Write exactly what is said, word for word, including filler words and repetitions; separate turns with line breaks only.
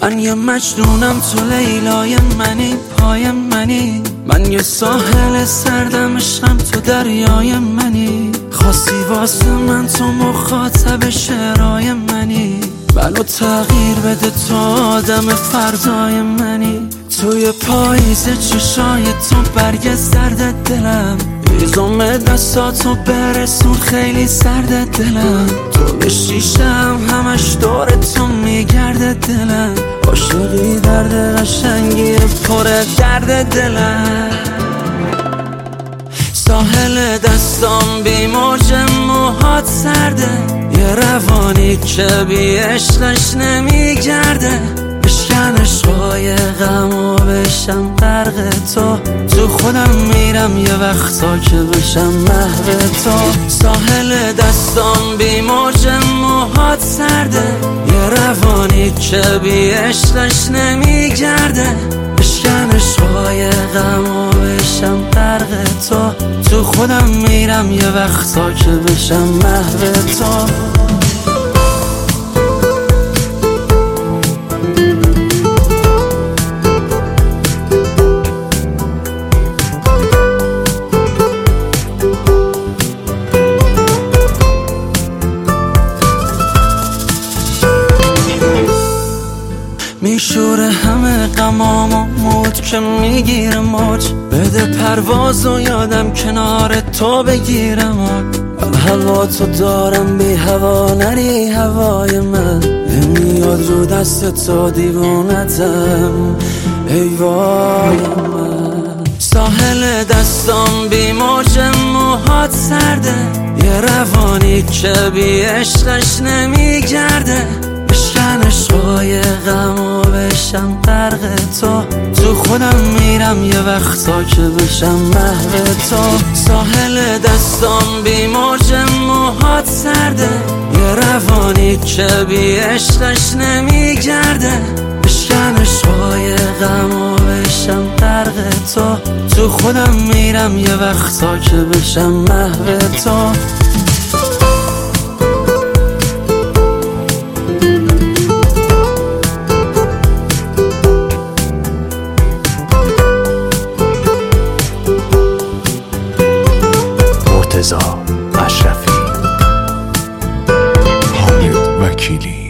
من یه مجنونم، تو لیلای منی، پای منی. من یه ساحل سردم، عشقم تو دریای منی. خواستی واسه من تو مخاطب شعرهای منی. منو تغییر بده تو آدم فردای منی. توی پاییز چشای تو برگ زرد دلم، ایزم دستاتو برسون خیلی سرد دلم. تو به شیشم همش دور تو میگرده دلم. عاشقی درد قشنگی پر درد دلم. ساحل دستام بی موج موهات سرده، یه روانی که بی عشقش نمیگرده. بشکن عشقای غم و بشم غرق تو. تو خودم میرم یه وقتا که بشم محو تو. ساحل دستام بی موج موهات سرده، یه روانی که بی عشقش نمیگرده. بشکن عشقای غم و بشم غرق تو. تو خودم میرم یه وقتا که بشم محو تو. میشوره همه غمام و موج که میگیره موج. بده پرواز و یادم کنار تو بگیرم. من هوا تو دارم، بی هوا نری هوای من. نمیاد رو دست تو دیوونتم ای وای من. ساحل دستام بی موج موهات سرده، یه روانی که بی عشقش نمیگرده. بشکن عشقای غم و بشم غرق تو. تو خودم میرم یه وقتا که بشم محو تو. ساحل دستام بی موج موهات سرده، یه روانی که بی عشقش نمیگرده. بشکن عشقای غم و بشم غرق تو. تو خودم میرم یه وقتا که بشم محو تو.
مرتضی اشرفی، حامد وکیلی.